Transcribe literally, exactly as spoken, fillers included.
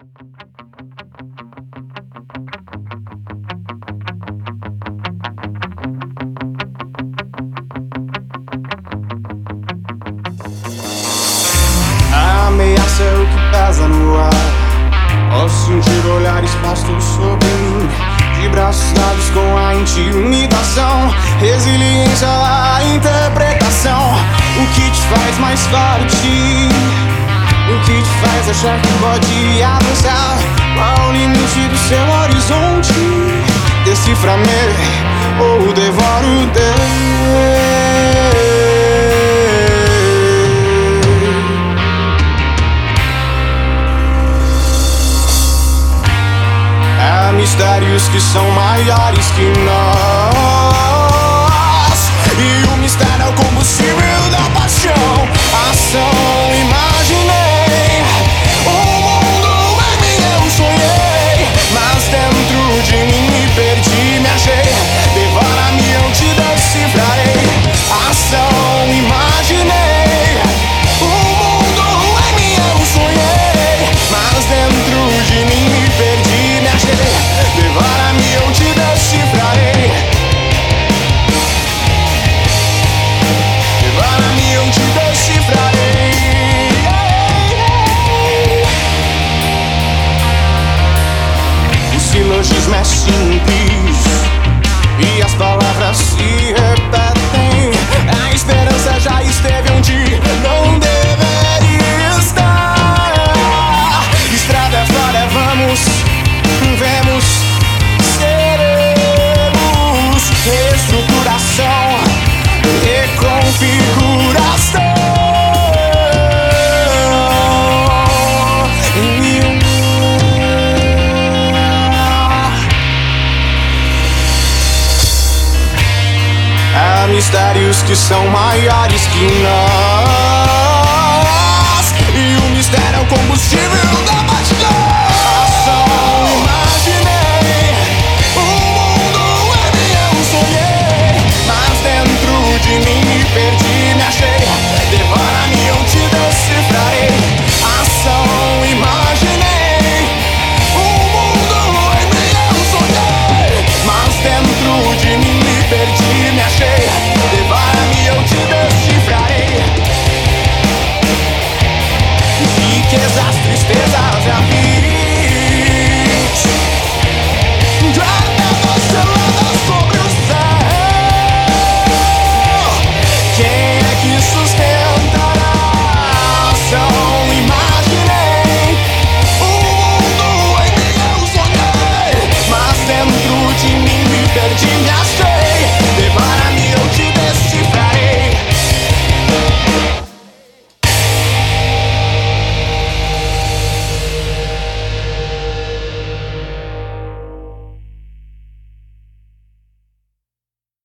A ameaça é o que pesa no ar. Posso sentir olhares postos sobre mim, de braços dados com a intimidação. Resiliência, a interpretação. O que te faz mais forte? O que te faz achar que pode avançar? Qual o limite do seu horizonte? Decifra-me ou devoro-te. Há mistérios que são maiores que nós, e o mistério é o combustível da paixão. Ação, imaginei um mundo em mim, eu sonhei, mas dentro de mim me perdi, me achei. Devora-me, eu te decifrarei. Ação, imaginei um mundo em mim, eu sonhei, mas dentro de mim me perdi, me achei. Devora-me, eu te decifrarei. Devora-me, eu te decifrarei. O silogismo é simples e as palavras se repetem. A esperança já esteve onde não deveria estar. Estrada fora, vamos, vemos, seremos. Reestruturação, reconfiguração. Há mistérios que são maiores que nós, e o mistério é o combustível da batidão. Ação, imaginei um mundo em mim, eu sonhei, mas dentro de mim me perdi, me achei. Devora-me, eu te decifrarei. Ação, imaginei um mundo em mim, eu sonhei, mas dentro de mim me perdi, me achei. Devora-me, eu te decifrarei. Riquezas, tristezas e a vida guardadas seladas sobre o céu. Quem é que sustentará? Ação, imaginei um mundo em mim, eu sonhei, mas dentro de mim me perdi, me achei.